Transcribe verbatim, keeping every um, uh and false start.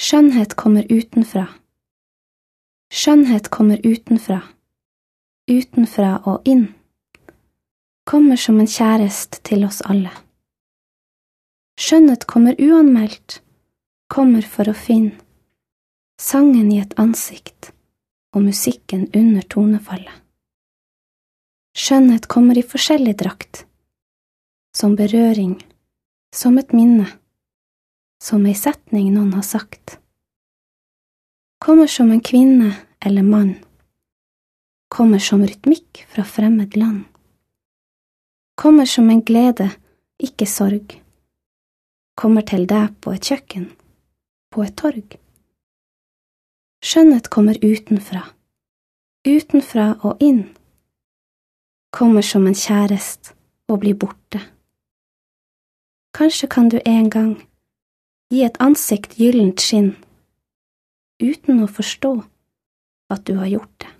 Skjønnhet kommer utenfra. Skjønnhet kommer utenfra. Utenfra og inn. Kommer som en kjærest til oss alle. Skjønnhet kommer uanmeldt. Kommer for å finne sangen i et ansikt og musikken under tonefallet. Skjønnhet kommer i forskjellig drakt, som berøring, som et minne, som ei setning noen har sagt. Kommer som en kvinne eller mann, kommer som rytmikk fra fremmed land. Kommer som en glede, ikke sorg. Kommer til deg på et kjøkken, på et torg. Skjønnhet kommer utenfra, utenfra og inn. Kommer som en kjærest og blir borte. Kanskje kan du en gang gi et ansikt gyllent skinn, uten å forstå at du har gjort det.